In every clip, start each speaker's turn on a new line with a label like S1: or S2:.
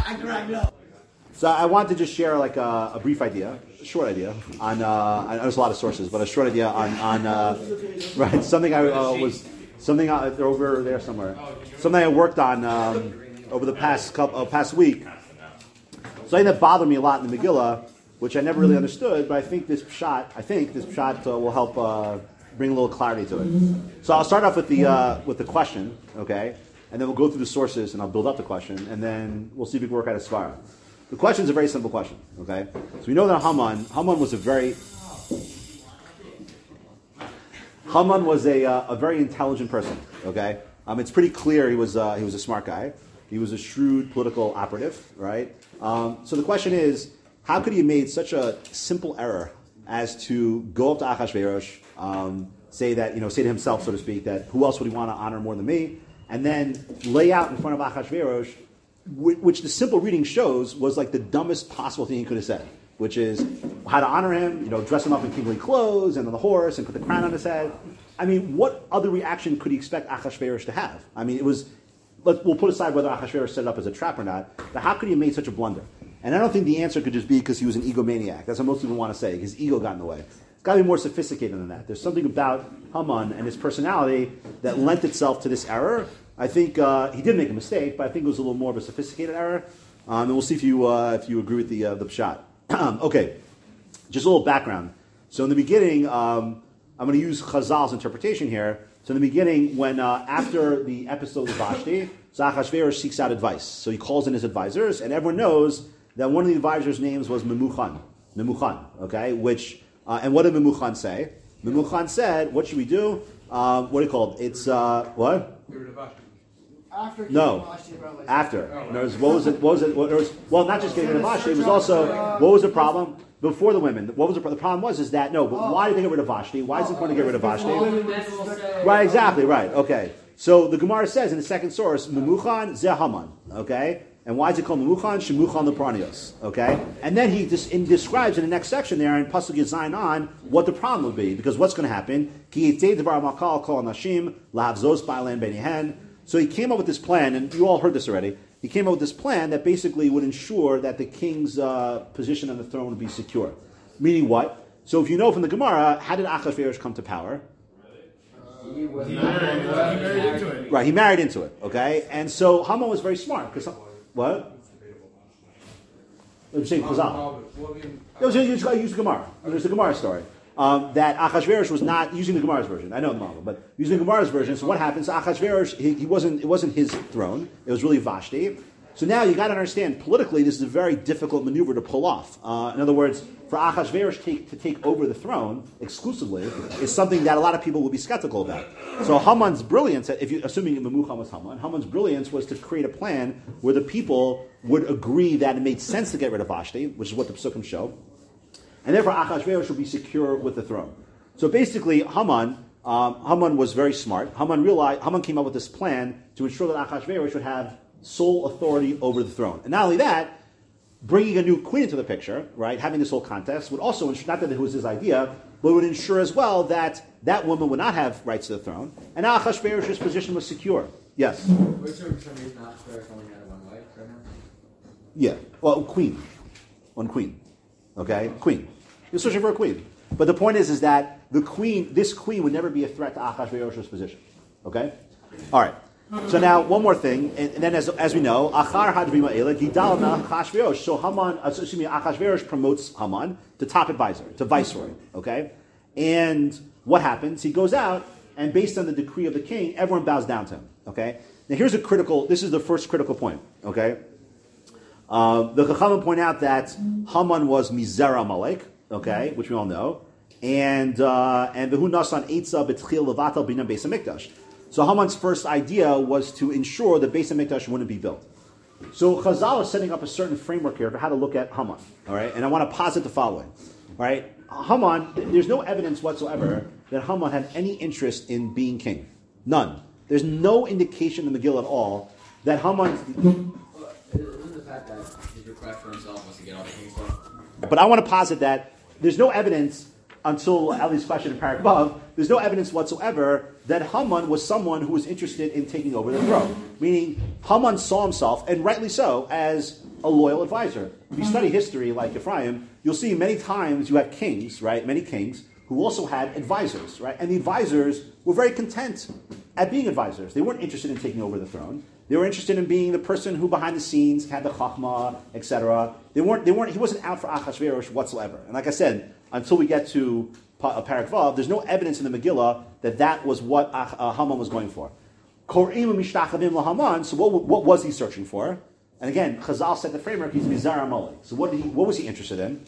S1: So I wanted to just share like a brief idea, a short idea on. There's a lot of sources, but a short idea on right something they're over there somewhere. Something I worked on over the past week. Something that bothered me a lot in the Megillah, which I never really understood, but I think this pshat will help bring a little clarity to it. So I'll start off with the question, okay, and then we'll go through the sources and I'll build up the question, and then we'll see if we can work out a svara. The question is a very simple question, okay? So we know that Haman was a very intelligent person, okay? It's pretty clear he was a smart guy. He was a shrewd political operative, right? So the question is, how could he have made such a simple error as to go up to Achashverosh, say to himself, so to speak, that who else would he want to honor more than me, and then lay out in front of Achashverosh, which the simple reading shows was like the dumbest possible thing he could have said, which is how to honor him, dress him up in kingly clothes and on the horse and put the crown on his head. I mean, what other reaction could he expect Achashverosh to have? I mean, we'll put aside whether Achashverosh set it up as a trap or not, but how could he have made such a blunder? And I don't think the answer could just be because he was an egomaniac. That's what most people want to say. His ego got in the way. It's got to be more sophisticated than that. There's something about Haman and his personality that lent itself to this error. I think he did make a mistake, but I think it was a little more of a sophisticated error. And we'll see if you agree with the pshat. Okay, just a little background. So in the beginning, I'm going to use Chazal's interpretation here. So in the beginning, when after the episode of Vashti, Achashverosh seeks out advice. So he calls in his advisors, and everyone knows that one of the advisors' names was Memuchan, okay? And what did Memuchan say? Memuchan said, what should we do? What do you call it? It's, what? After. What was it? Well, not just getting rid of Vashti. It was also, what was the problem? Before the women, what was the problem? But why did they get rid of Vashti? Why is it important to get rid of Vashti? Right, exactly, right. Okay. So the Gemara says in the second source, Memuchan ze Haman. Okay? And why is it called Memuchan? Shemuchan lepranios. Okay? And then he describes in the next section there in Pasuk Yazayin on what the problem would be. Because what's going to happen? Ki yitzei devar makal kol nashim lahavzos ba'alen benihen. So he came up with this plan, and you all heard this already. He came up with this plan that basically would ensure that the king's position on the throne would be secure. Meaning what? So if you know from the Gemara, how did Achashverosh come to power?
S2: He married into it.
S1: Right, he married into it, okay? And so Haman was very smart. What? I'm saying Chazal. Use the Gemara. There's the Gemara story. That Achashverosh was not using the Gemara's version. I know the model, but using the Gemara's version. So what happens? Achashverosh, it wasn't his throne. It was really Vashti. So now you got to understand, politically, this is a very difficult maneuver to pull off. In other words, for Achashverosh to take over the throne exclusively is something that a lot of people will be skeptical about. So Haman's brilliance, assuming Memuchan was Haman's brilliance was to create a plan where the people would agree that it made sense to get rid of Vashti, which is what the Psukim show. And therefore, Achashverosh would be secure with the throne. So basically, Haman was very smart. Haman came up with this plan to ensure that Achashverosh would have sole authority over the throne. And not only that, bringing a new queen into the picture, right, having this whole contest, would also ensure, not that it was his idea, but would ensure as well that that woman would not have rights to the throne. And now Achashverosh's position was secure. Yes?
S3: We're sure for some reason Achashverosh only had one wife right now?
S1: Yeah. Well, queen. One queen. Okay? Queen. You're searching for a queen. But the point is that this queen would never be a threat to Achashverosh's position. Okay? All right. So now, one more thing, and then as we know, Achar Hadvima Ela, Gidalna Achashverosh. So Achashverosh promotes Haman to top advisor, to viceroy. Okay? And what happens? He goes out, and based on the decree of the king, everyone bows down to him. Okay? Now this is the first critical point. Okay? The Chachamim point out that Haman was Mizera Malek, okay, which we all know, and Vehu Nasan Eitza B'Tchil Levatal Binam Beis Hamikdash. So Haman's first idea was to ensure that Beis Hamikdash wouldn't be built. So Chazal is setting up a certain framework here for how to look at Haman. All right, and I want to posit the following. All right, Haman. There's no evidence whatsoever that Haman had any interest in being king. None. There's no indication in the Megillah at all that Haman.
S3: Isn't the fact that his request for himself was to get all the king's stuff?
S1: But I want to posit that there's no evidence until Ali's question in Parak Vav, there's no evidence whatsoever that Haman was someone who was interested in taking over the throne. Meaning, Haman saw himself, and rightly so, as a loyal advisor. If you study history like Ephraim, you'll see many times you have kings, right? Many kings who also had advisors, right? And the advisors were very content at being advisors. They weren't interested in taking over the throne. They were interested in being the person who behind the scenes had the chachma, etc. He wasn't out for Achashverosh whatsoever. And like I said, until we get to Parak Vav, there's no evidence in the Megillah that was what Haman was going for. Kor'im mishtachavim laHaman. So what was he searching for? And again, Chazal set the framework. He's Mizar Amalek. So what was he interested in?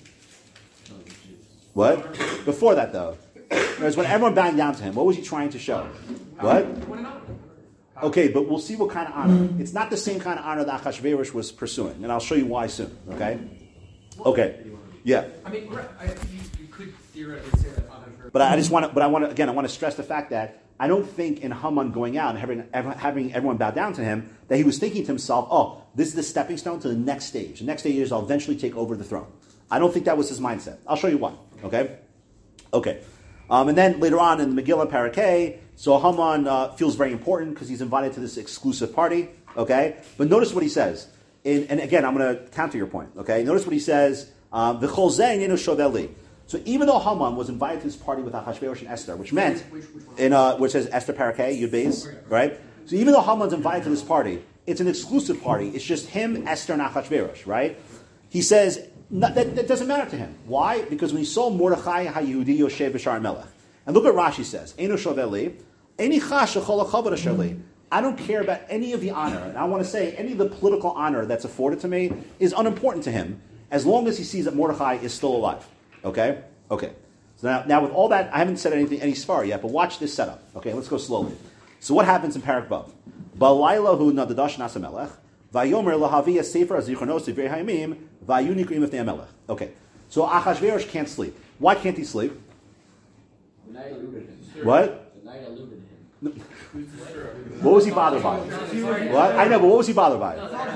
S1: What? Before that, though, whereas when everyone bowed down to him, what was he trying to show? What? Okay, but we'll see what kind of honor. It's not the same kind of honor that Achashverosh was pursuing, and I'll show you why soon. Okay? Okay. Yeah.
S2: I mean, you could theoretically say that Achashverosh.
S1: But I want to stress the fact that I don't think in Haman going out and having everyone bow down to him that he was thinking to himself, "Oh, this is the stepping stone to the next stage. The next stage is I'll eventually take over the throne." I don't think that was his mindset. I'll show you why. Okay. Okay. And then later on in the Megillah Parakeh, so Haman feels very important because he's invited to this exclusive party. Okay. But notice what he says. And again, I'm going to counter your point. Okay. Notice what he says. V'chol zeh inenu shoveh li. So even though Haman was invited to this party with Achashverosh and Esther, which meant, which says Esther Parakeh, Yud Beis, right? So even though Haman's invited to this party, it's an exclusive party. It's just him, Esther, and Achashverosh, right? He says that doesn't matter to him. Why? Because when he saw Mordechai HaYehudi Yoshev B'Shar Melech, and look what Rashi says, Eino shoveh li, Eini chash shechol hakavod asher li. I don't care about any of the honor, and I want to say any of the political honor that's afforded to me is unimportant to him, as long as he sees that Mordechai is still alive. Okay? Okay. So now with all that, I haven't said any svar yet, but watch this setup. Okay, let's go slowly. So what happens in Parak Vav? Ba'layla hu nadadash nasa melech, vayomer lahaviyah sefer hazichronos divrei hayamim, vayu nikrim ifnei melech. Okay. So Achashverosh can't sleep. Why can't he sleep?
S3: The night eluded him.
S1: What?
S3: The night eluded him.
S1: What was he bothered by? What? I know, but what was he bothered by?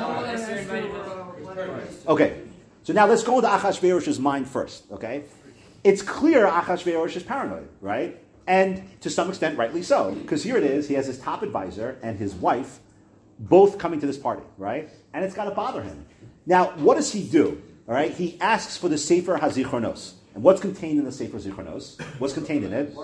S1: Okay. So now let's go into Achashverosh's mind first, okay? It's clear Achashverosh is paranoid, right? And to some extent, rightly so. Because here it is, he has his top advisor and his wife both coming to this party, right? And it's got to bother him. Now, what does he do? All right? He asks for the Sefer HaZichronos. And what's contained in the Sefer HaZichronos? What's contained in it?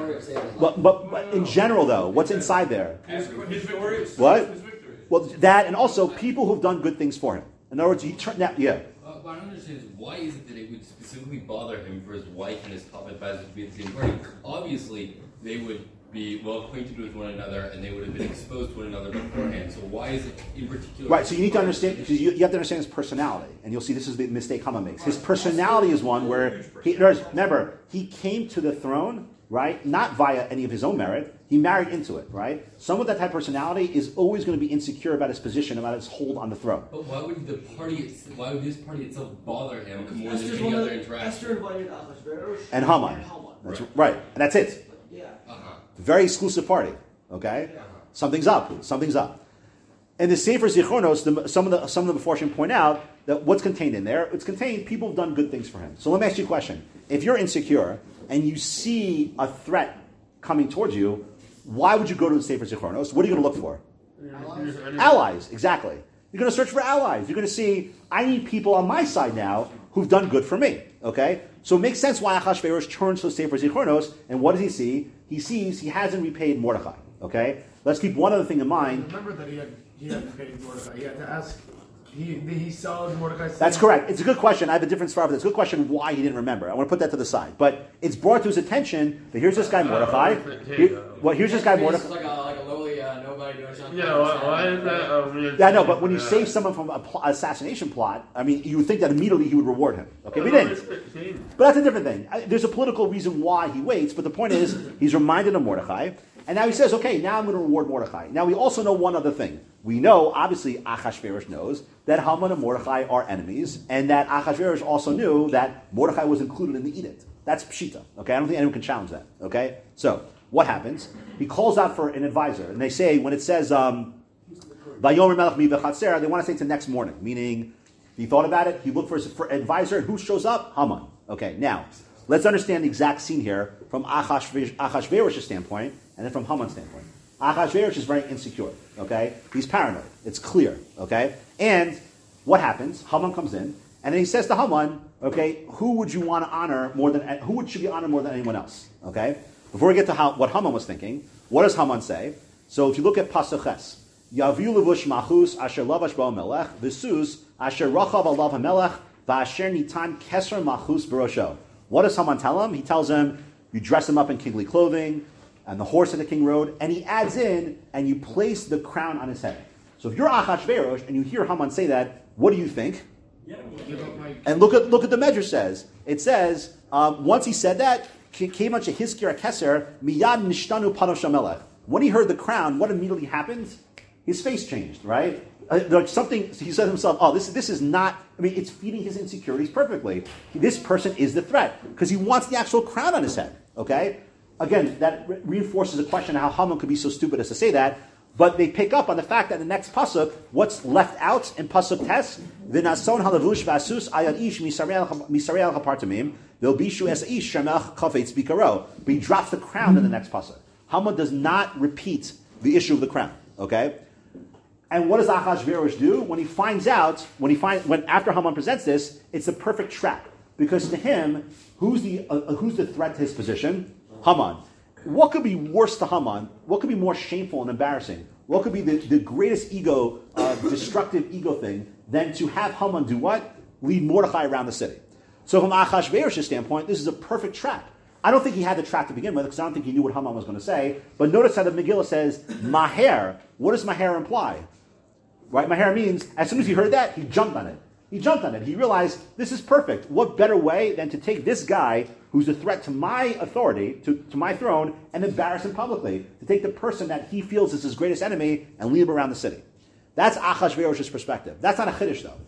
S1: But in general, though, what's inside there?
S2: His victories.
S1: What?
S2: His victories.
S1: Well, that, and also people who've done good things for him. In other words, he turned out, yeah.
S4: What I don't understand is why is it that it would specifically bother him for his wife and his top advisor to be at the same party? Obviously, they would be well acquainted with one another and they would have been exposed to one another beforehand. So why is it in particular?
S1: Right, so you need to understand, because you have to understand his personality, and you'll see this is the mistake Haman makes. His personality is one where, remember, he came to the throne, right, not via any of his own merit, he married into it, right? Someone with that type of personality is always going to be insecure about his position, about his hold on the throne.
S4: But why would this party itself bother him more than any other interaction?
S5: Esther invited Achashverosh
S1: And Haman. That's right, and that's it.
S5: Yeah.
S1: Very exclusive party, okay? Something's up. And the Sefer Zichronos, some of the Meforshim point out that what's contained in there, it's contained people have done good things for him. So let me ask you a question. If you're insecure and you see a threat coming towards you, why would you go to the Sefer Zichronos? What are you going to look for? Allies, exactly. You're going to search for allies. You're going to see, I need people on my side now who've done good for me, okay? So it makes sense why Achashverosh turns to the Sefer Zichronos, and what does he see? He sees he hasn't repaid Mordechai, okay? Let's keep one other thing in mind.
S5: Remember that he had paid Mordechai. He had to ask. He saw Mordechai.
S1: That's correct. It's a good question. I have a different story for this. It's a good question why he didn't remember. I want to put that to the side. But it's brought to his attention that here's this guy Mordechai. Here's this guy Mordechai.
S3: It's like a lowly nobody doing something.
S6: Yeah, why is that?
S1: Yeah, no, but when you save someone from an assassination plot, I mean, you would think that immediately he would reward him. Okay, but he didn't. But that's a different thing. There's a political reason why he waits, but the point is, he's reminded of Mordechai, and now he says, okay, now I'm going to reward Mordechai. Now we also know one other thing. We know, obviously, Achashverosh knows that Haman and Mordechai are enemies, and that Achashverosh also knew that Mordechai was included in the edict. That's Pshita. Okay, I don't think anyone can challenge that. Okay, so what happens? He calls out for an advisor, and they say when it says Vayomer Melech mi v'chatzer, they want to say to next morning, meaning he thought about it. He looked for an advisor, and who shows up? Haman. Okay, now let's understand the exact scene here from Achashverosh's standpoint and then from Haman's standpoint. Achashverosh is very insecure, okay? He's paranoid. It's clear, okay? And what happens? Haman comes in, and then he says to Haman, okay, who would you want to honor more than, who should be honored more than anyone else, okay? Before we get to what Haman was thinking, what does Haman say? So if you look at Pasuk Ches, Yaviu levush machus asher lavash bo melech v'sus asher rachav alav hamelech v'asher nitan keser machus barosho. What does Haman tell him? He tells him, you dress him up in kingly clothing, and the horse that the king rode, and he adds in, and you place the crown on his head. So if you're Achashverosh and you hear Haman say that, what do you think? And look at the Medrash says. It says, once he said that, came unto Hizkir Keser, miyad nishtanu panav shamelech. When he heard the crown, what immediately happened? His face changed, right? Like something, he said to himself, oh, this is not, I mean, it's feeding his insecurities perfectly. This person is the threat, because he wants the actual crown on his head, okay? Again, that reinforces the question of how Haman could be so stupid as to say that, but they pick up on the fact that in the next pasuk, what's left out in pasuk tes, v'nason halavush v'asus ayad ish misarei al chapartamim, v'ilbishu es ish shemach kafetz bikaro. But he drops the crown in the next pasuk. Haman does not repeat the issue of the crown, okay? And what does Achashverosh do? When after Haman presents this, it's a perfect trap. Because to him, who's the threat to his position? Haman. What could be worse to Haman? What could be more shameful and embarrassing? What could be the greatest ego, destructive ego thing than to have Haman do what? Lead Mordechai around the city. So from Achashverosh's standpoint, this is a perfect trap. I don't think he had the trap to begin with, because I don't think he knew what Haman was going to say. But notice how the Megillah says, Maher. What does Maher imply? Right? Maher means, as soon as he heard that, he jumped on it. He realized, this is perfect. What better way than to take this guy who's a threat to my authority, to my throne, and embarrass him publicly. To take the person that he feels is his greatest enemy and lead him around the city. That's Achashverosh's perspective. That's not a Chiddush, though.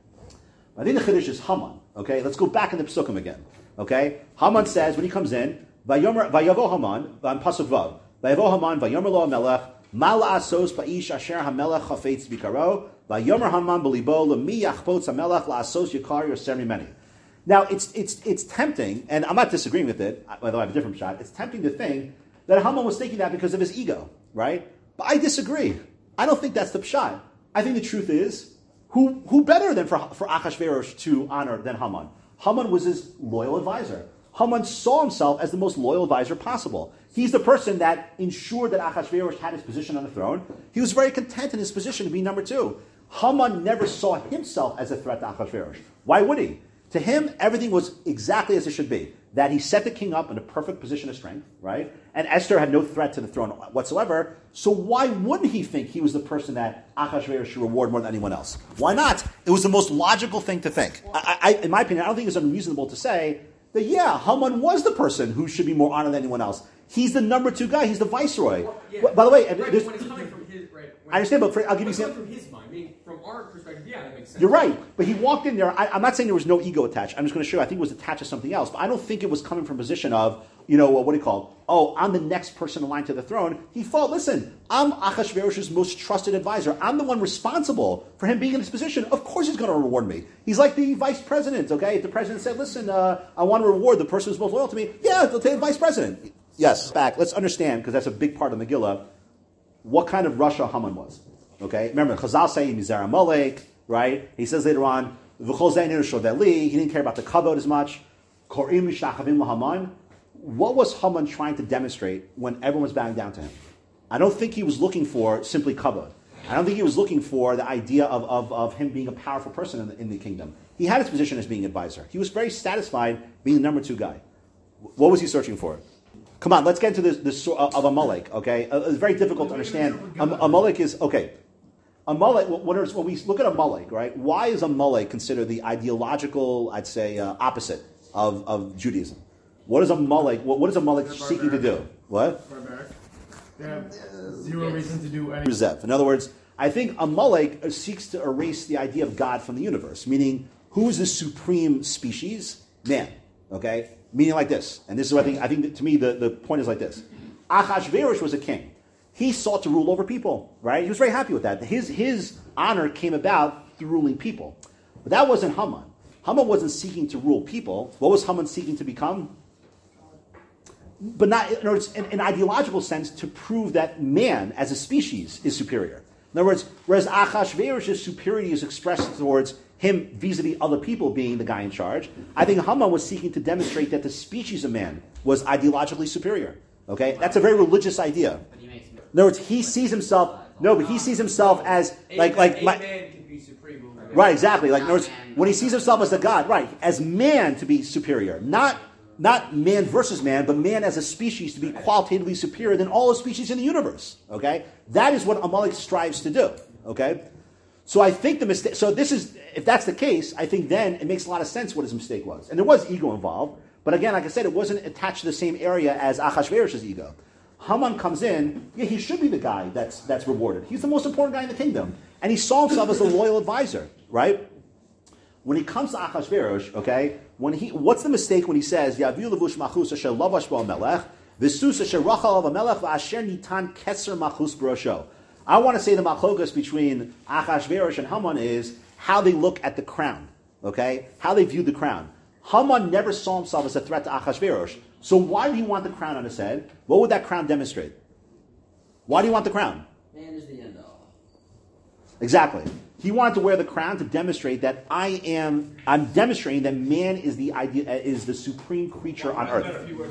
S1: I think the Chiddush is Haman. Okay, let's go back in the Pesukim again. Okay, Haman says, when he comes in, Vayavo Haman, Pasuk Vav, Vayavo Haman, Vayomer lo HaMelech, Ma la'asos ba'ish asher HaMelech chafetz bikaro, Vayomer Haman b'libo l'mi yachpotz HaMelech la'asos yikar yoser mimeni. Now, it's tempting, and I'm not disagreeing with it, although I have a different shot, it's tempting to think that Haman was thinking that because of his ego, right? But I disagree. I don't think that's the pshat. I think the truth is, who better than for Achashverosh to honor than Haman? Haman was his loyal advisor. Haman saw himself as the most loyal advisor possible. He's the person that ensured that Achashverosh had his position on the throne. He was very content in his position to be number two. Haman never saw himself as a threat to Achashverosh. Why would he? To him, everything was exactly as it should be. That he set the king up in a perfect position of strength, right? And Esther had no threat to the throne whatsoever. So why wouldn't he think he was the person that Achashverosh should reward more than anyone else? Why not? It was the most logical thing to think. In my opinion, I don't think it's unreasonable to say that, yeah, Haman was the person who should be more honored than anyone else. He's the number two guy. He's the viceroy.
S2: Well, yeah.
S1: By the way,
S2: when it's coming from his, right?
S1: I understand, but I'll give you
S2: some.
S1: some.
S2: From his mind, I mean, from our perspective, yeah, that makes sense.
S1: You're right, but he walked in there. I'm not saying there was no ego attached. I'm just going to show you. I think it was attached to something else. But I don't think it was coming from a position of, what do you call it? Oh, I'm the next person in line to the throne. He thought, listen, I'm Achashverosh's most trusted advisor. I'm the one responsible for him being in this position. Of course he's going to reward me. He's like the vice president, okay? If the president said, listen, I want to reward the person who's most loyal to me, yeah, they'll take the vice president. Yes, back. Let's understand, because that's a big part of Megillah, what kind of Russia Haman was. Okay? Remember, Chazal say Mizar Amalek, right? He says later on, V'chol Zayin Shodeli, he didn't care about the kavod as much. Korim Shachavim Lahaman. What was Haman trying to demonstrate when everyone was bowing down to him? I don't think he was looking for simply kavod. I don't think he was looking for the idea of him being a powerful person in the kingdom. He had his position as being advisor. He was very satisfied being the number two guy. What was he searching for? Come on, let's get into this of Amalek, okay? It's very difficult to understand. Amalek is, okay. Amalek, when we look at Amalek, right, why is Amalek considered the ideological, I'd say, opposite of Judaism? What is Amalek seeking to do? What?
S5: Barbaric. They have zero reason to do anything.
S1: In other words, I think Amalek seeks to erase the idea of God from the universe, meaning who is the supreme species? Man, okay? Meaning like this, and this is what I think that, to me the point is like this. Achashverosh was a king. He sought to rule over people, right? He was very happy with that. His honor came about through ruling people. But that wasn't Haman. Haman wasn't seeking to rule people. What was Haman seeking to become? But not, in other words, in an ideological sense, to prove that man as a species is superior. In other words, whereas Achashverosh's superiority is expressed towards him vis-a-vis other people being the guy in charge, I think Haman was seeking to demonstrate that the species of man was ideologically superior. Okay? That's a very religious idea.
S3: But he makes
S1: In other words, he sees himself, he sees himself as,
S3: man can be supreme.
S1: right, exactly. Like, in other words, when he sees himself as a god, right, as man to be superior, not man versus man, but man as a species to be qualitatively superior than all the species in the universe. Okay? That is what Amalek strives to do. Okay? So I think the mistake, so this is, if that's the case, I think then it makes a lot of sense what his mistake was. And there was ego involved, but again, like I said, it wasn't attached to the same area as Achashverosh's ego. Haman comes in, he should be the guy that's rewarded. He's the most important guy in the kingdom. And he saw himself as a loyal advisor, right? When he comes to Achashverosh, okay, what's the mistake when he says, Yaviu levush machus asher lavash bo melech, v'sus asher rachal av melech v'asher nitan keser machus b'rosho. I want to say the machlokas between Achashverosh and Haman is how they look at the crown, okay? How they view the crown. Haman never saw himself as a threat to Achashverosh. So why did he want the crown on his head? What would that crown demonstrate? Why do you want the crown?
S3: Man is the end all.
S1: Exactly. He wanted to wear the crown to demonstrate that I'm demonstrating that man is the supreme creature on earth.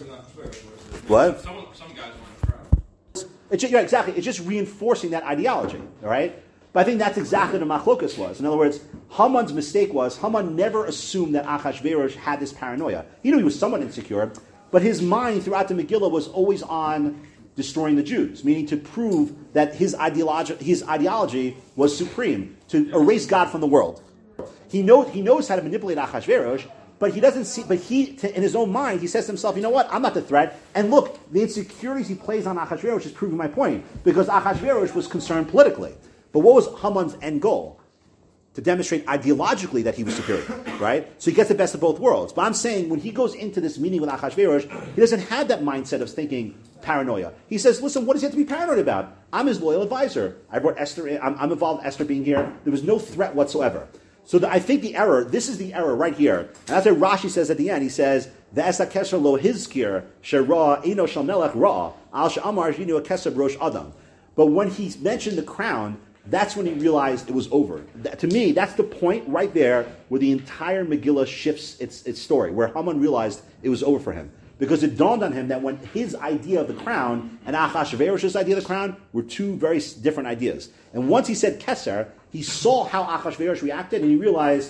S1: What?
S6: Some guys want to crown.
S1: Exactly. It's just reinforcing that ideology, all right? But I think that's exactly what Machlokas was. In other words, Haman's mistake was Haman never assumed that Achashverosh had this paranoia. He knew he was somewhat insecure, but his mind throughout the Megillah was always on destroying the Jews, meaning to prove that his ideology was supreme, to erase God from the world. He knows how to manipulate Achashverosh, but he doesn't see. But in his own mind, he says to himself, "You know what? I'm not the threat." And look, the insecurities he plays on Achashverosh is proving my point, because Achashverosh was concerned politically. But what was Haman's end goal? To demonstrate ideologically that he was superior, right? So he gets the best of both worlds. But I'm saying when he goes into this meeting with Achashverosh, he doesn't have that mindset of thinking paranoia. He says, listen, what does he have to be paranoid about? I'm his loyal advisor. I brought Esther in. I'm involved in Esther being here. There was no threat whatsoever. So I think this is the error right here. And that's what Rashi says at the end. He says, Ve'esa keser lo hizkir, shera eno shel melech ra, al she'amar yinu a keser brosh adam. But when he mentioned the crown, that's when he realized it was over. To me, that's the point right there where the entire Megillah shifts its story, where Haman realized it was over for him. Because it dawned on him that when his idea of the crown and Achashverosh's idea of the crown were two very different ideas. And once he said Keser, he saw how Achashverosh reacted, and he realized,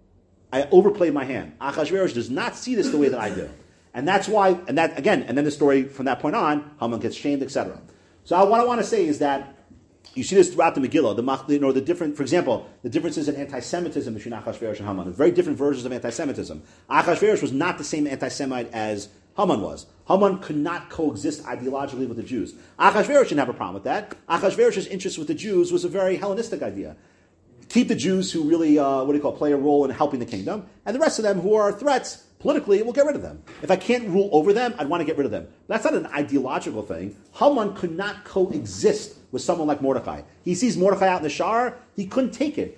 S1: I overplayed my hand. Achashverosh does not see this the way that I do. And that's why, and then the story from that point on, Haman gets shamed, etc. So what I want to say is that you see this throughout the Megillah. For example, the differences in anti-Semitism between Achashverosh and Haman. Very different versions of anti-Semitism. Achashverosh was not the same anti-Semite as Haman was. Haman could not coexist ideologically with the Jews. Achashverosh didn't have a problem with that. Achashverosh's interest with the Jews was a very Hellenistic idea. Keep the Jews who really, play a role in helping the kingdom, and the rest of them who are threats politically, we'll get rid of them. If I can't rule over them, I'd want to get rid of them. That's not an ideological thing. Haman could not coexist with someone like Mordechai. He sees Mordechai out in the shar, he couldn't take it.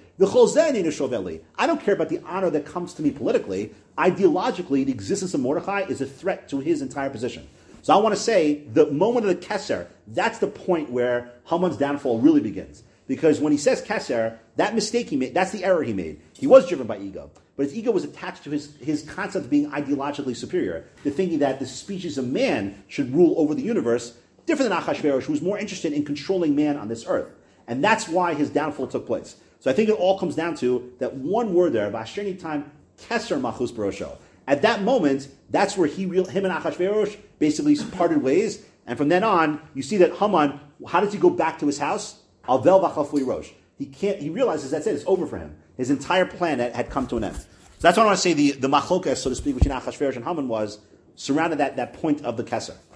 S1: I don't care about the honor that comes to me politically. Ideologically, the existence of Mordechai is a threat to his entire position. So I want to say, the moment of the Keser, that's the point where Haman's downfall really begins. Because when he says Keser, that mistake he made, that's the error he made. He was driven by ego. But his ego was attached to his concept of being ideologically superior, to thinking that the species of man should rule over the universe, different than Achashverosh, who was more interested in controlling man on this earth. And that's why his downfall took place. So I think it all comes down to that one word there, V'asher nitan keser machus b'rosho. At that moment, that's where him and Achashverosh basically parted ways. And from then on, you see that Haman, how does he go back to his house? Alvel v'chafui rosh. He realizes that's it, it's over for him. His entire plan had come to an end. So that's what I want to say the machlokas, so to speak, between Achashverosh and Haman was surrounded that point of the Keser.